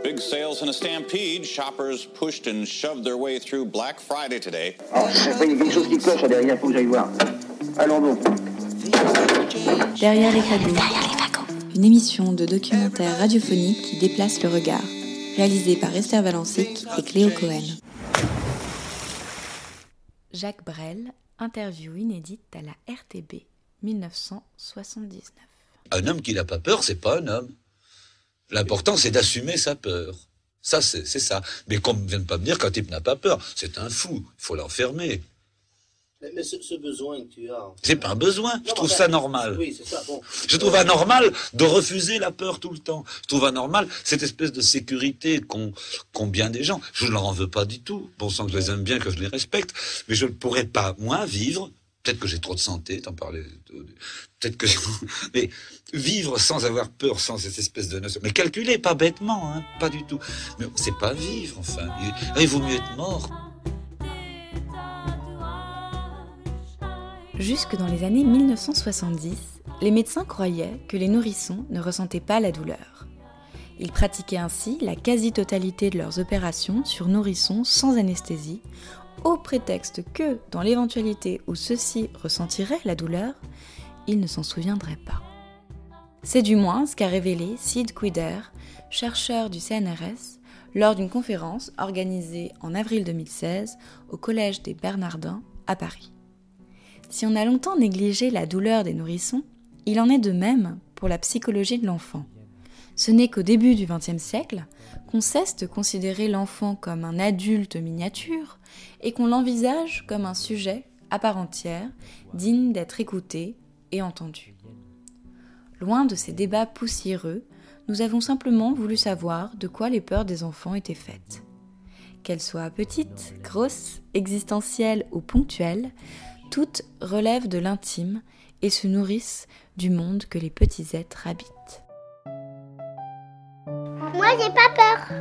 Big sales in a stampede. Shoppers pushed and shoved their way through Black Friday today. Alors, je sais pas, il y a quelque chose qui cloche derrière, il faut que j'aille voir. Allons donc. Derrière les fagots. Une émission de documentaire radiophonique qui déplace le regard. Réalisée par Esther Valancic et Cléo Cohen. Jacques Brel, interview inédite à la RTB, 1979. Un homme qui n'a pas peur, c'est pas un homme. L'important, c'est d'assumer sa peur. Ça, c'est ça. Mais qu'on ne vienne pas me dire qu'un type n'a pas peur. C'est un fou. Il faut l'enfermer. Mais ce besoin que tu as... C'est pas un besoin. Je trouve ça normal. Oui, c'est ça. Bon. Je trouve anormal de refuser la peur tout le temps. Je trouve anormal cette espèce de sécurité qu'ont bien des gens. Je ne leur en veux pas du tout. Bon sang que je les aime bien, que je les respecte. Mais je ne pourrais pas, moi, vivre... Peut-être que j'ai trop de santé, t'en parlais. Peut-être que... Mais vivre sans avoir peur, sans cette espèce de notion. Mais calculer, pas bêtement, hein, pas du tout. Mais c'est pas vivre, enfin. Il vaut mieux être mort. Jusque dans les années 1970, les médecins croyaient que les nourrissons ne ressentaient pas la douleur. Ils pratiquaient ainsi la quasi-totalité de leurs opérations sur nourrissons sans anesthésie, au prétexte que, dans l'éventualité où ceux-ci ressentiraient la douleur, ils ne s'en souviendraient pas. C'est du moins ce qu'a révélé Sid Quider, chercheur du CNRS, lors d'une conférence organisée en avril 2016 au Collège des Bernardins à Paris. Si on a longtemps négligé la douleur des nourrissons, il en est de même pour la psychologie de l'enfant. Ce n'est qu'au début du XXe siècle qu'on cesse de considérer l'enfant comme un adulte miniature et qu'on l'envisage comme un sujet à part entière, digne d'être écouté et entendu. Loin de ces débats poussiéreux, nous avons simplement voulu savoir de quoi les peurs des enfants étaient faites. Qu'elles soient petites, grosses, existentielles ou ponctuelles, toutes relèvent de l'intime et se nourrissent du monde que les petits êtres habitent. Moi, j'ai pas peur.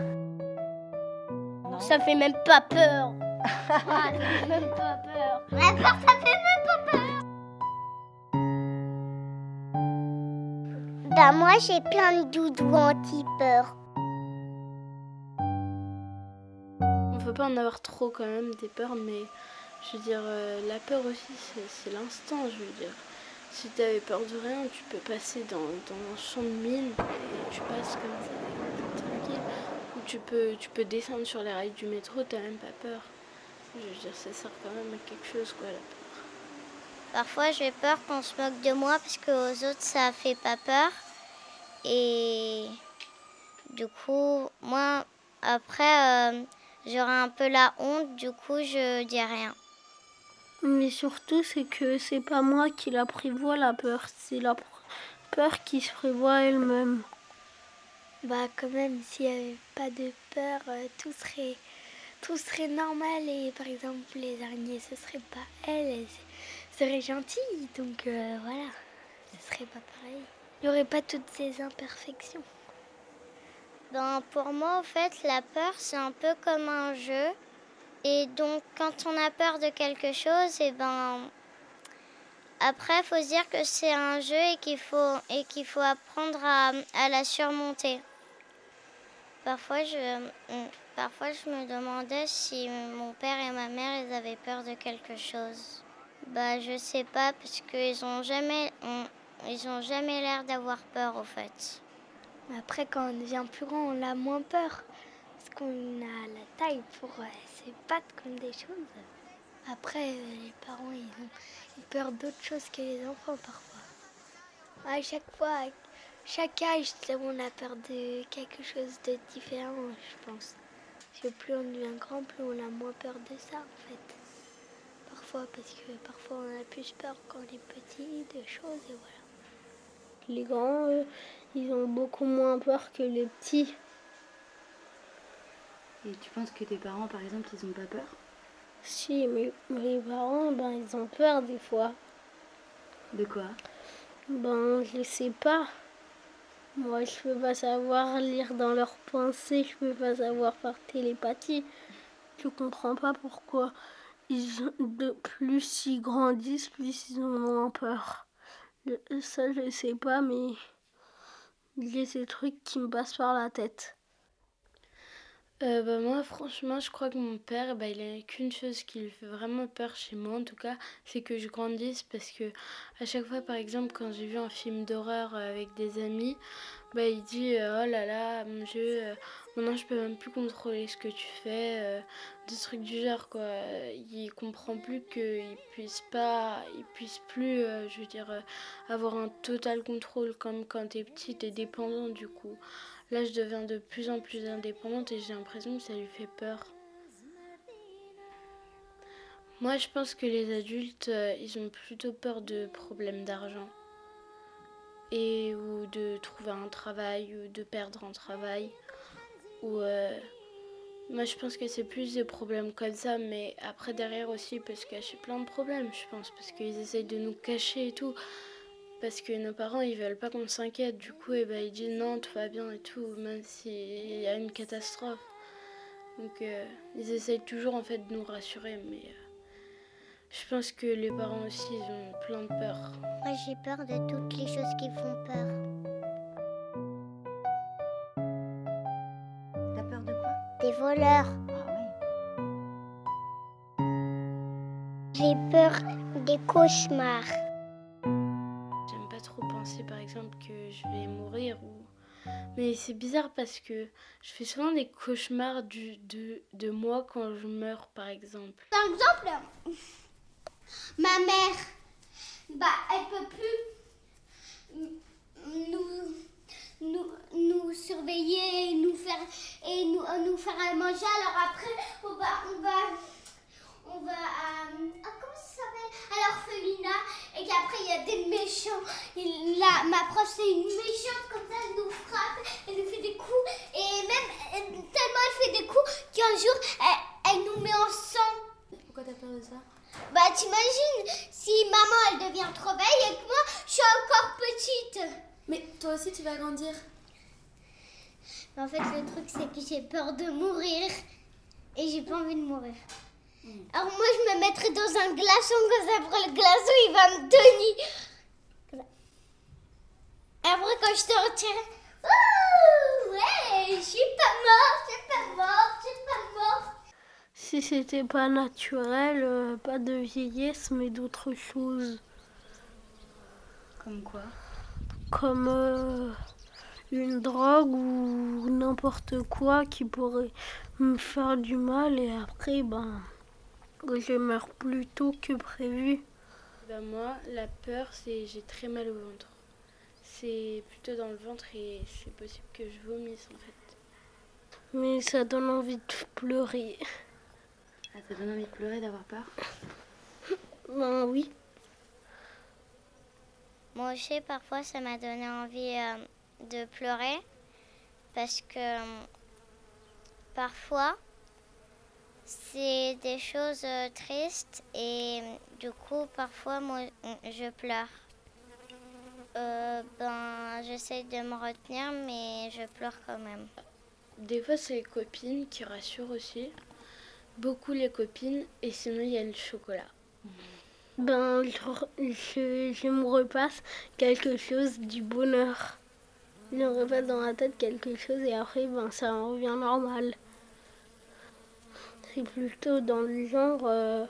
Ça fait même pas peur. Ça fait même pas peur. La peur, ça fait même pas peur. Bah moi, j'ai plein de doudous anti-peur. On peut pas en avoir trop quand même des peurs, mais je veux dire, la peur aussi, c'est l'instant, je veux dire. Si t'avais peur de rien, tu peux passer dans un champ de mine et tu passes comme ça, tranquille. Ou tu peux descendre sur les rails du métro, t'as même pas peur. Je veux dire, ça sert quand même à quelque chose, quoi, la peur. Parfois, j'ai peur qu'on se moque de moi parce qu'aux autres, ça fait pas peur. Et du coup, moi, après, j'aurai un peu la honte, du coup, je dis rien. Mais surtout, c'est que c'est pas moi qui la prévoit, la peur. C'est la peur qui se prévoit elle-même. Bah quand même, s'il n'y avait pas de peur, tout serait normal. Et par exemple, les araignées, ce serait pas elles seraient gentilles. Donc voilà, ce serait pas pareil. Il n'y aurait pas toutes ces imperfections. Ben, pour moi, en fait, la peur, c'est un peu comme un jeu. Et donc, quand on a peur de quelque chose, et ben, après, il faut se dire que c'est un jeu et qu'il faut apprendre à la surmonter. Parfois, je me demandais si mon père et ma mère, ils avaient peur de quelque chose. Bah, je sais pas, parce qu'ils ont jamais l'air d'avoir peur, au fait. Après, quand on devient plus grand, on a moins peur. Parce qu'on a la taille pour se battre contre des choses. Après, les parents, ils ont peur d'autres choses que les enfants, parfois. À chaque fois, à chaque âge, on a peur de quelque chose de différent, je pense. Parce que plus on devient grand, plus on a moins peur de ça, en fait. Parfois, parce que parfois, on a plus peur quand on est petit, de choses, et voilà. Les grands, eux, ils ont beaucoup moins peur que les petits. Et tu penses que tes parents, par exemple, ils n'ont pas peur ? Si, mais mes parents, ils ont peur des fois. De quoi ? Je sais pas. Moi, je peux pas savoir lire dans leurs pensées, je peux pas savoir par télépathie. Je comprends pas pourquoi plus ils grandissent, plus ils ont moins peur. Ça, je sais pas, mais j'ai ces trucs qui me passent par la tête. Moi, franchement, je crois que mon père, il n'y a qu'une chose qui lui fait vraiment peur chez moi, en tout cas, c'est que je grandisse parce que à chaque fois, par exemple, quand j'ai vu un film d'horreur avec des amis, il dit oh là là, mon Dieu, maintenant je peux même plus contrôler ce que tu fais, des trucs du genre, quoi. Il comprend plus qu'il puisse plus, je veux dire, avoir un total contrôle comme quand t'es petit, t'es dépendant du coup. Là, je deviens de plus en plus indépendante et j'ai l'impression que ça lui fait peur. Moi, je pense que les adultes, ils ont plutôt peur de problèmes d'argent. Ou de trouver un travail, ou de perdre un travail. Moi, je pense que c'est plus des problèmes comme ça, mais après, derrière aussi, il peut se cacher plein de problèmes, je pense, parce qu'ils essayent de nous cacher et tout. Parce que nos parents, ils veulent pas qu'on s'inquiète. Du coup, ils disent non, tout va bien et tout, même s'il y a une catastrophe. Donc, ils essayent toujours, en fait, de nous rassurer. Mais je pense que les parents aussi, ils ont plein de peur. Moi, j'ai peur de toutes les choses qui font peur. T'as peur de quoi? Des voleurs. Ah ouais. J'ai peur des cauchemars. J'aime pas trop penser, par exemple, que je vais mourir Mais c'est bizarre parce que je fais souvent des cauchemars de moi quand je meurs, par exemple. Par exemple, ma mère, elle peut plus nous surveiller et nous faire à manger. Alors après, on va à comment ça s'appelle, à l'orphelinat, et qu'après il y a des méchants. Ma prof, c'est une méchante, comme ça elle nous frappe, elle nous fait des coups, et même tellement elle fait des coups qu'un jour elle nous met en sang. Pourquoi t'as peur de ça? T'imagines si maman elle devient trop vieille et que moi je suis encore petite. Mais toi aussi tu vas grandir. En fait, le truc c'est que j'ai peur de mourir et j'ai pas envie de mourir. Alors moi je me mettrais dans un glaçon, comme ça après le glaçon il va me tenir. Et après quand je sortirai, ouais, je suis pas morte. Si c'était pas naturel, pas de vieillesse mais d'autres choses. Comme quoi? Comme une drogue ou n'importe quoi qui pourrait me faire du mal et après que je meurs plus tôt que prévu. Moi, la peur, c'est j'ai très mal au ventre. C'est plutôt dans le ventre et c'est possible que je vomisse en fait. Mais ça donne envie de pleurer. Ah, ça donne envie de pleurer, d'avoir peur? Oui. Moi aussi, parfois, ça m'a donné envie de pleurer parce que parfois, c'est des choses tristes et du coup, parfois, moi, je pleure. J'essaie de me retenir, mais je pleure quand même. Des fois, c'est les copines qui rassurent aussi. Beaucoup les copines, et sinon, il y a le chocolat. Je me repasse quelque chose du bonheur. Je me repasse dans la tête quelque chose et après, ça revient normal. C'est plutôt dans le genre,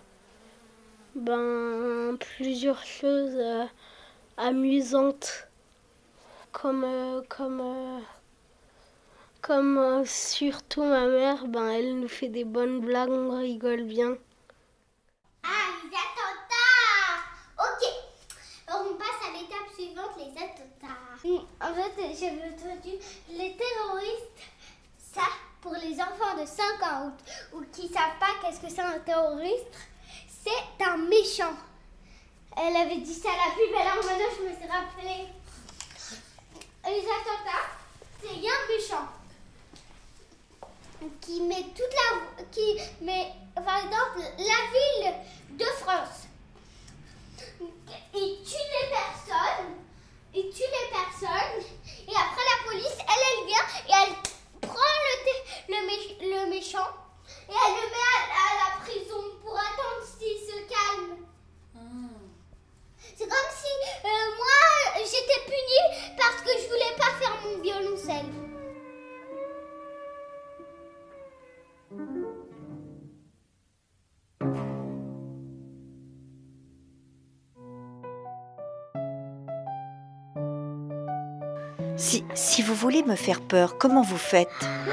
plusieurs choses amusantes. Comme surtout ma mère, elle nous fait des bonnes blagues, on rigole bien. Ah, les attentats! Ok, alors on passe à l'étape suivante, les attentats. En fait, j'avais entendu les terroristes, ça, pour les enfants de 5 ans ou qui ne savent pas qu'est-ce que c'est un terroriste, c'est un méchant. Elle avait dit ça à la pub, alors maintenant je me suis rappelé. Les attentats, c'est un méchant qui met par exemple la ville de France. Il tue les personnes et après la police elle vient et elle prend le méchant et elle le met à la prison pour attendre s'il se calme. C'est comme si moi j'étais punie parce que je voulais pas faire mon violoncelle. Si vous voulez me faire peur, comment vous faites?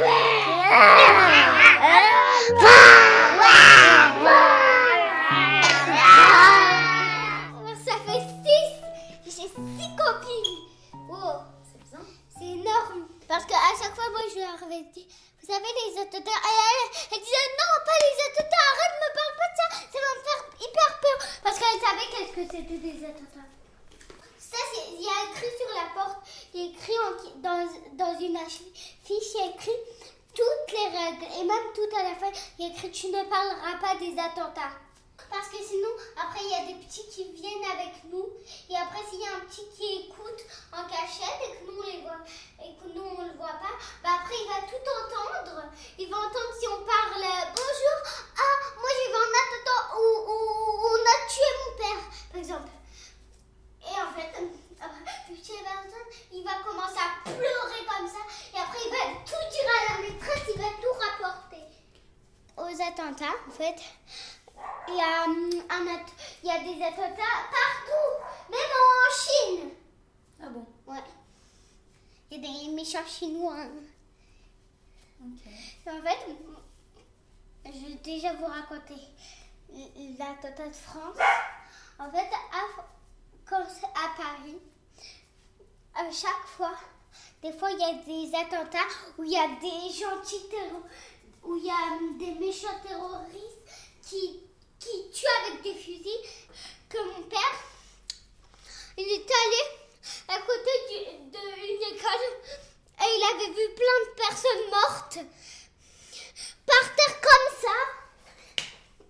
Ça fait 6. J'ai 6 copines. Oh, c'est bien. C'est énorme. Parce qu'à chaque fois, moi, je leur avais dit, vous savez, les attentats. Elle disait, non, pas les attentats, arrête, me parle pas de ça. Ça va me faire hyper peur. Parce qu'elle savait qu'est-ce que c'était des attentats. Ça, il y a écrit sur la porte, il y a écrit dans une fiche, il y a écrit toutes les règles. Et même tout à la fin, il y a écrit, tu ne parleras pas des attentats. Parce que sinon, après, il y a des petits qui viennent avec nous. Et après, s'il y a un petit qui écoute en cachette et que nous, on les voit, et que nous, on le voit pas, bah après, il va tout entendre. Il va entendre si on parle bonjour. Ah, moi, j'ai vu un attentat où on a tué mon père, par exemple. Et en fait, il va commencer à pleurer comme ça. Et après, il va tout dire à la maîtresse, il va tout rapporter. Aux attentats, en fait, il y a des attentats partout, même en Chine. Ah bon? Ouais. Il y a des méchants Chinois. Ok. Et en fait, je vais déjà vous raconter l'attentat de France. En fait, quand c'est à Paris, chaque fois, des fois, il y a des attentats où il y a des gentils où il y a des méchants terroristes qui tuent avec des fusils. Que mon père, il est allé à côté d'une école et il avait vu plein de personnes mortes par terre comme ça.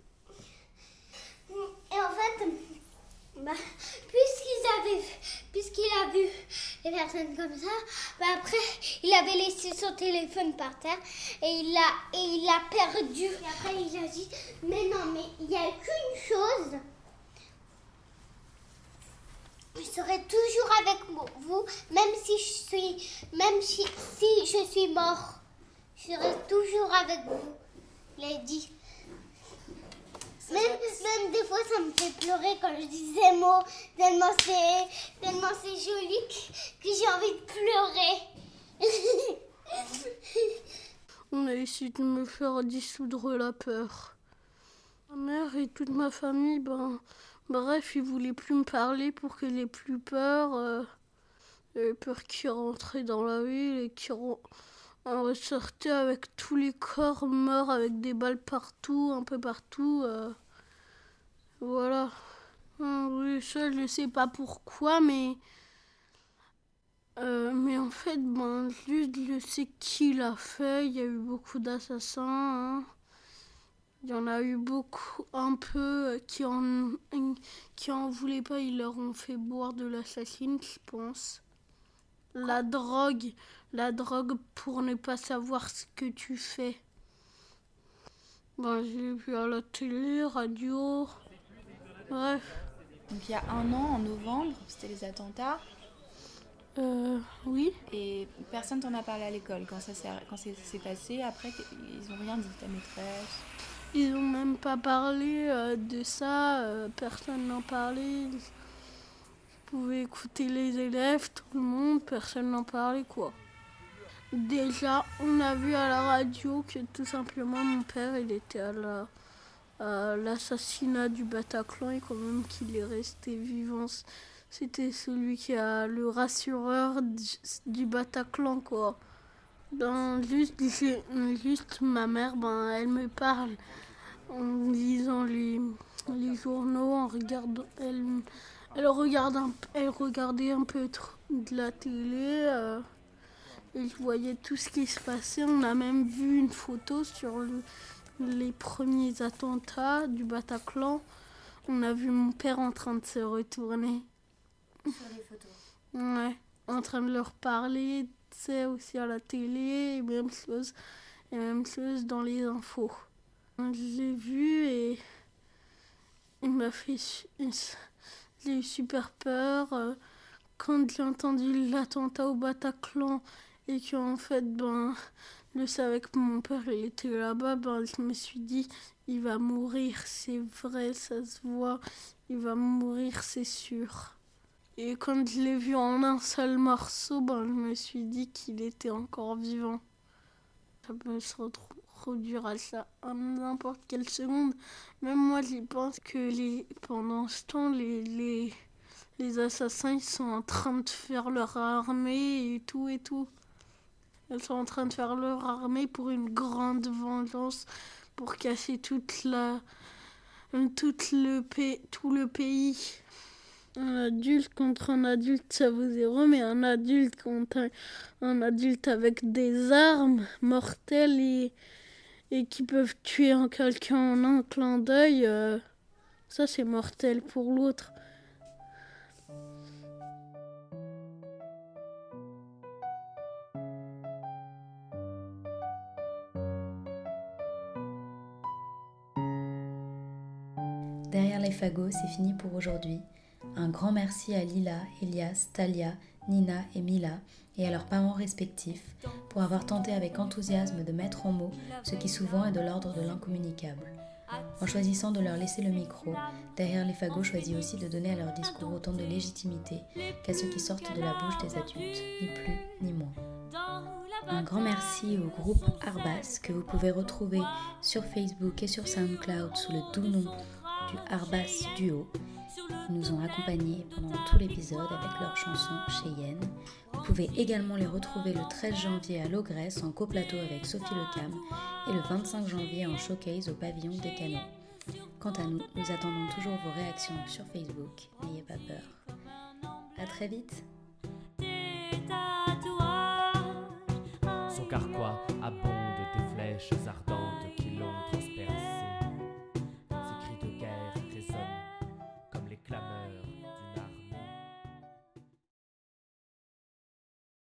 Et en fait, puisqu'il a vu les personnes comme ça, après il avait laissé son téléphone par terre et il a perdu. Et après il a dit, mais non, mais il n'y a qu'une chose, je serai toujours avec vous, même si je suis mort, je serai toujours avec vous. Il a dit. Même des fois, ça me fait pleurer quand je dis ces mots, tellement c'est joli que j'ai envie de pleurer. On a essayé de me faire dissoudre la peur. Ma mère et toute ma famille, bref, ils voulaient plus me parler pour que j'ai plus peur. J'avais peur qu'ils rentraient dans la ville et qu'ils ressortaient avec tous les corps morts, avec des balles partout, un peu partout. Voilà. Oui, ça, je sais pas pourquoi, mais en fait, juste je sais qui l'a fait. Il y a eu beaucoup d'assassins. Hein. Il y en a eu beaucoup, un peu, qui en voulaient pas. Ils leur ont fait boire de l'assassine, je pense. La drogue pour ne pas savoir ce que tu fais. J'ai vu à la télé, radio. Bref. Donc il y a un an, en novembre, c'était les attentats. Oui. Et personne t'en a parlé à l'école quand ça s'est passé. Après, ils ont rien dit, ta maîtresse. Ils ont même pas parlé de ça. Personne n'en parlait. Vous pouvez écouter les élèves, tout le monde. Personne n'en parlait, quoi. Déjà, on a vu à la radio que tout simplement mon père, il était à l'assassinat du Bataclan et quand même qu'il est resté vivant. C'était celui qui a le rassureur du Bataclan, quoi. Juste ma mère, elle me parle en lisant les journaux, en regardant, elle regardait un peu de la télé. Et je voyais tout ce qui se passait. On a même vu une photo sur les premiers attentats du Bataclan. On a vu mon père en train de se retourner. Sur les photos. Ouais, en train de leur parler, tu sais, aussi à la télé, et même chose dans les infos. Je l'ai vu et il m'a fait... J'ai eu super peur. Quand j'ai entendu l'attentat au Bataclan et qu'en fait, je savais que mon père il était là-bas, je me suis dit, il va mourir, c'est vrai, ça se voit, il va mourir, c'est sûr. Et quand je l'ai vu en un seul morceau, je me suis dit qu'il était encore vivant. Ça peut se reproduire à n'importe quelle seconde. Même moi, j'y pense que pendant ce temps, les assassins ils sont en train de faire leur armée et tout. Ils sont en train de faire leur armée pour une grande vengeance, pour casser tout le pays. Un adulte contre un adulte, ça vaut 0, mais un adulte contre un adulte avec des armes mortelles et qui peuvent tuer quelqu'un en un clin d'œil, ça c'est mortel pour l'autre. Derrière les fagots, c'est fini pour aujourd'hui. Un grand merci à Lila, Elias, Talia, Nina et Mila et à leurs parents respectifs pour avoir tenté avec enthousiasme de mettre en mots ce qui souvent est de l'ordre de l'incommunicable. En choisissant de leur laisser le micro, Derrière les fagots choisit aussi de donner à leur discours autant de légitimité qu'à ceux qui sortent de la bouche des adultes, ni plus ni moins. Un grand merci au groupe Arbas que vous pouvez retrouver sur Facebook et sur SoundCloud sous le doux nom du Arbas Duo. Ils nous ont accompagnés pendant tout l'épisode avec leur chanson Cheyenne. Vous pouvez également les retrouver le 13 janvier à Logresse en coplateau avec Sophie Lecam et le 25 janvier en showcase au pavillon des Canaux. Quant à nous, nous attendons toujours vos réactions sur Facebook. N'ayez pas peur. À très vite. Son carquois abonde des flèches ardentes qui